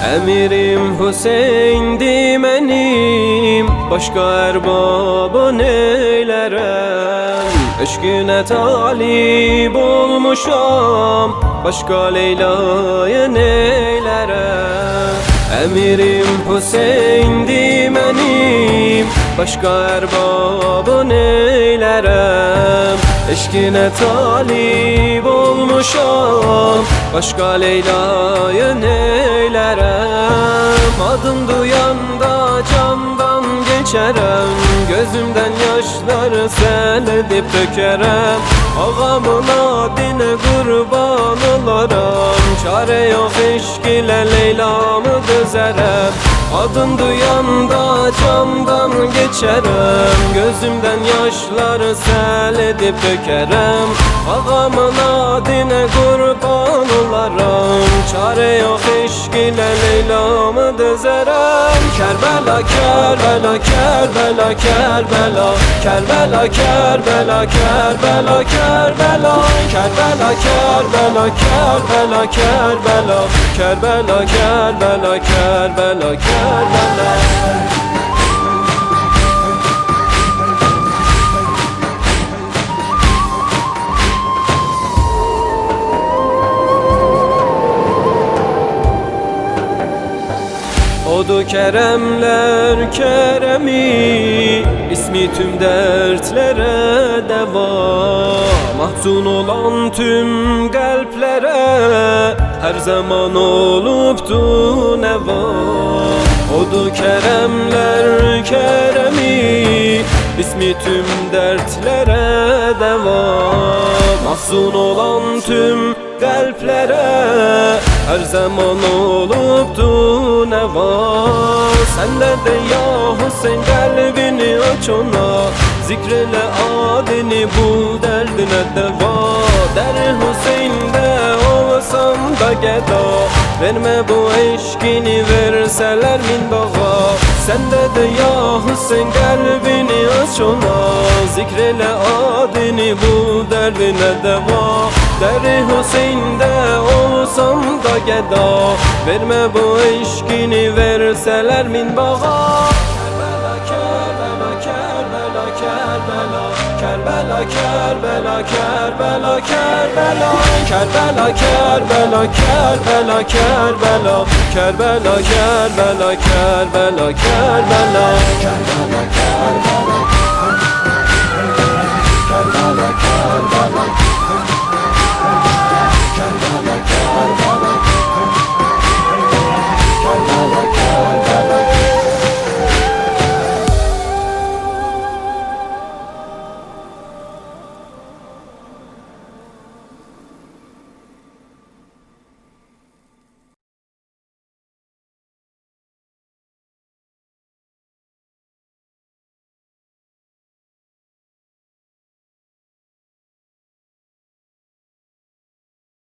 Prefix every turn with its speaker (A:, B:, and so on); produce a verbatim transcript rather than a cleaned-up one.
A: Emirim Hüseyin'di benim, başka erbabı neylerem. Eşkine talip olmuşam, başka Leyla'ya neylerem. Emirim Hüseyin'di benim, başka erbabı neylerem. Eşkine talip olmuşam, başka Leyla'ya neylerem. Adın duyanda candan geçerem, gözümden yaşları sel edip dökerem. Ağamın adine kurban olaram, çare yok eşk ile Leyla'mı dözerem. Adın duyanda camdan geçerem, gözümden yaşları sel edip dökerem. Ağamın adine kurban olaram, çare yok eşk ile Leyla'mı dözerem. Kerbela, Kerbela, Kerbela, Kerbela, Kerbela, Kerbela, Kerbela, Kerbela, Kerbela, Kerbela, Kerbela, Kerbela, Kerbela, Kerbela, Kerbela, Kerbela. Odu keremler keremi, ismi tüm dertlere deva. Mahzun olan tüm kalplere her zaman oluptu neva. Odu keremler keremi, ismi tüm dertlere deva. Mahzun olan tüm kalplere her zaman oluptu neva. Sen de de ya Hüseyin kalbini aç ona, zikrele adini bu derdine deva. Der Hüseyin'de olsam da geda, verme bu eşkini verseler min bağa. Sen de de ya Hüseyin kalbini aç ona, zikrele adini bu derdine deva. Der Hüseyin'de olsam da geda, verme bu eşkini verseler min bağa. Kerbela, Kerbela, Kerbela, Kerbela, Kerbela, Kerbela, Kerbela, Kerbela, Kerbela, Kerbela, Kerbela, Kerbela, Kerbela, Kerbela, Kerbela, Kerbela, Kerbela, Kerbela, Kerbela, Kerbela.